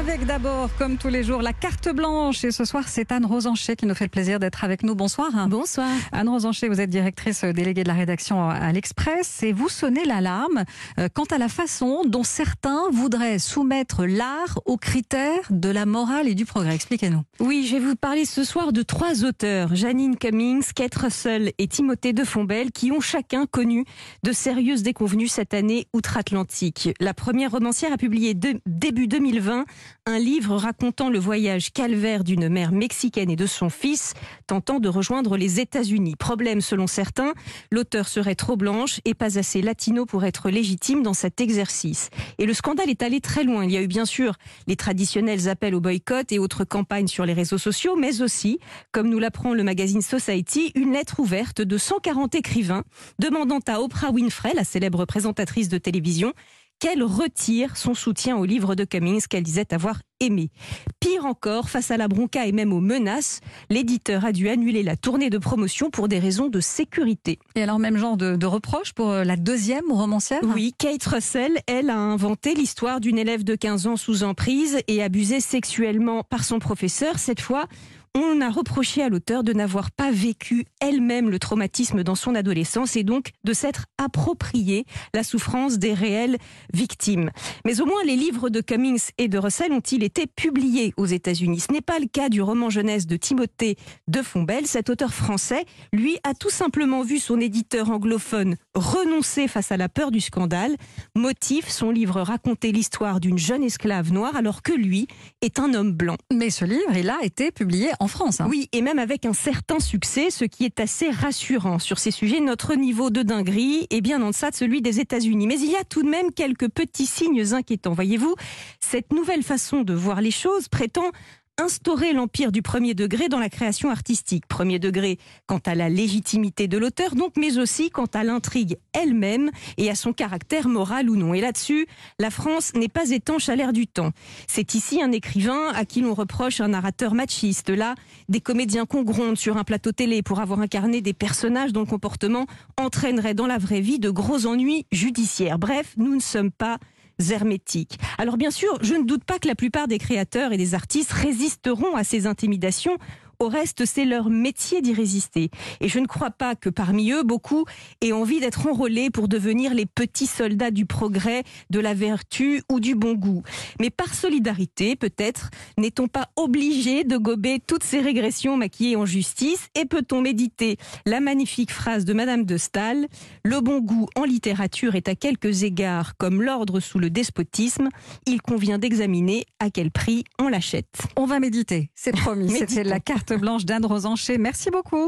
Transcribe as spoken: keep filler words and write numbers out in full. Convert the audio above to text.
Avec d'abord, comme tous les jours, la carte blanche. Et ce soir, c'est Anne Rosanchet qui nous fait le plaisir d'être avec nous. Bonsoir. Bonsoir. Anne Rosanchet, vous êtes directrice déléguée de la rédaction à l'Express et vous sonnez l'alarme quant à la façon dont certains voudraient soumettre l'art aux critères de la morale et du progrès. Expliquez-nous. Oui, je vais vous parler ce soir de trois auteurs, Jeannine Cummings, Kate Russell et Timothée de Fontbelle, qui ont chacun connu de sérieuses déconvenues cette année outre-Atlantique. La première romancière a publié de, début deux mille vingt un livre racontant le voyage calvaire d'une mère mexicaine et de son fils tentant de rejoindre les États-Unis. Problème selon certains, l'auteur serait trop blanche et pas assez latino pour être légitime dans cet exercice. Et le scandale est allé très loin. Il y a eu bien sûr les traditionnels appels au boycott et autres campagnes sur les réseaux sociaux, mais aussi, comme nous l'apprend le magazine Society, une lettre ouverte de cent quarante écrivains demandant à Oprah Winfrey, la célèbre présentatrice de télévision, qu'elle retire son soutien au livre de Cummings qu'elle disait avoir aimé. Pire encore, face à la bronca et même aux menaces, l'éditeur a dû annuler la tournée de promotion pour des raisons de sécurité. Et alors, même genre de, de reproche pour la deuxième romancière ? Oui, Kate Russell, elle, a inventé l'histoire d'une élève de quinze ans sous emprise et abusée sexuellement par son professeur. Cette fois, on a reproché à l'auteur de n'avoir pas vécu elle-même le traumatisme dans son adolescence et donc de s'être approprié la souffrance des réelles victimes. Mais au moins, les livres de Cummings et de Russell ont-ils été publiés aux États-Unis. Ce n'est pas le cas du roman jeunesse de Timothée de Fontbelle. Cet auteur français, lui, a tout simplement vu son éditeur anglophone renoncer face à la peur du scandale. Motif, son livre racontait l'histoire d'une jeune esclave noire alors que lui est un homme blanc. Mais ce livre, il a été publié en France. Hein. Oui, et même avec un certain succès, ce qui est assez rassurant. Sur ces sujets, notre niveau de dinguerie est bien en deçà de celui des États-Unis. Mais il y a tout de même quelques petits signes inquiétants. Voyez-vous, cette nouvelle façon de voir les choses prétend instaurer l'empire du premier degré dans la création artistique. Premier degré quant à la légitimité de l'auteur, donc, mais aussi quant à l'intrigue elle-même et à son caractère moral ou non. Et là-dessus, la France n'est pas étanche à l'ère du temps. C'est ici un écrivain à qui l'on reproche un narrateur machiste, là, des comédiens qu'on gronde sur un plateau télé pour avoir incarné des personnages dont le comportement entraînerait dans la vraie vie de gros ennuis judiciaires. Bref, nous ne sommes pas hermétique. Alors bien sûr, je ne doute pas que la plupart des créateurs et des artistes résisteront à ces intimidations. Au reste, c'est leur métier d'y résister. Et je ne crois pas que parmi eux, beaucoup aient envie d'être enrôlés pour devenir les petits soldats du progrès, de la vertu ou du bon goût. Mais par solidarité, peut-être, n'est-on pas obligé de gober toutes ces régressions maquillées en justice? Et peut-on méditer la magnifique phrase de Madame de Staël: le bon goût en littérature est à quelques égards comme l'ordre sous le despotisme. Il convient d'examiner à quel prix on l'achète. On va méditer, c'est promis. C'était la carte blanche d'Anne Rosanchet. Merci beaucoup.